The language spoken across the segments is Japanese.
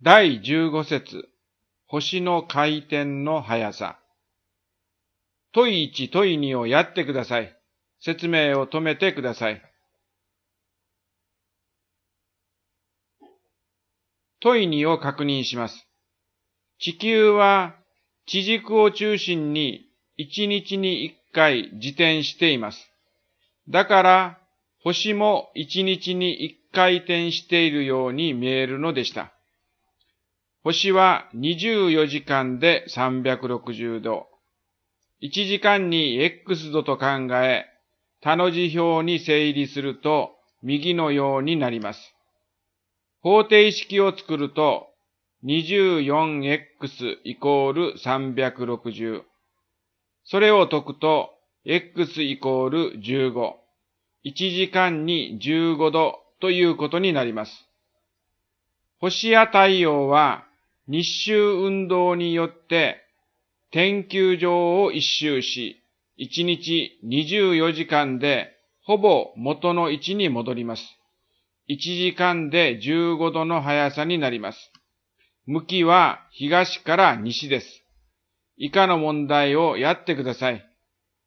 第15節、星の回転の速さ。問1、問2をやってください。説明を止めてください。問2を確認します。地球は地軸を中心に1日に1回自転しています。だから星も1日に1回転しているように見えるのでした。星は24時間で360度。1時間に X 度と考え、他の字表に整理すると右のようになります。方程式を作ると 24x イコール360。それを解くと x イコール15。1時間に15度ということになります。星や太陽は日周運動によって天球上を一周し、1日24時間でほぼ元の位置に戻ります。1時間で15度の速さになります。向きは東から西です。以下の問題をやってください。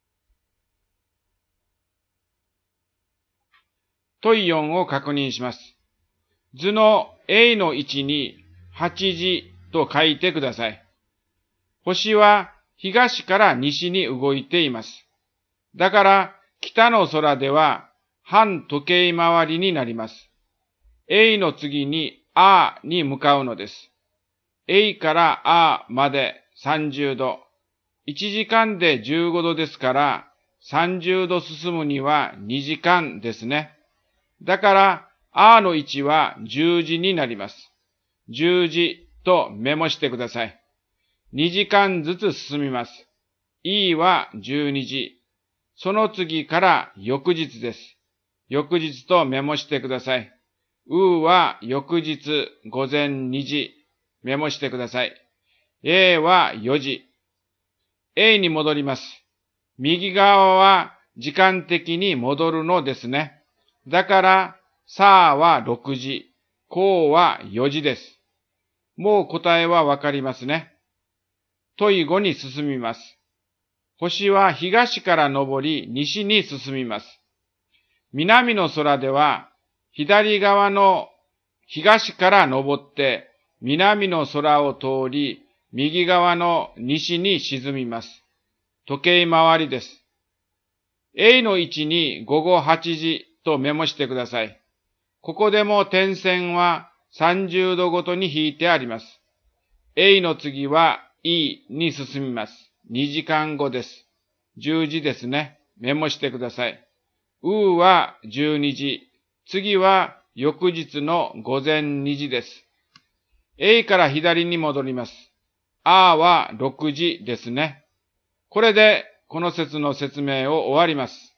問4を確認します。図の A の位置に8時と書いてください。星は東から西に動いています。だから北の空では反時計回りになります。A の次に A に向かうのです。A から A まで30度。1時間で15度ですから30度進むには2時間ですね。だから A の位置は10時になります。10時とメモしてください。2時間ずつ進みます。E は12時。その次から翌日です。翌日とメモしてください。U は翌日午前2時。メモしてください。A は4時。A に戻ります。右側は時間的に戻るのですね。だから、さは6時。こうは4時です。もう答えはわかりますね。問5に進みます。星は東から昇り、西に進みます。南の空では、左側の東から昇って、南の空を通り、右側の西に沈みます。時計回りです。A の位置に午後8時とメモしてください。ここでも点線は30度ごとに引いてあります。A の次は E に進みます。2時間後です。10時ですね。メモしてください。U は12時。次は翌日の午前2時です。A から左に戻ります。A は6時ですね。これでこの説の説明を終わります。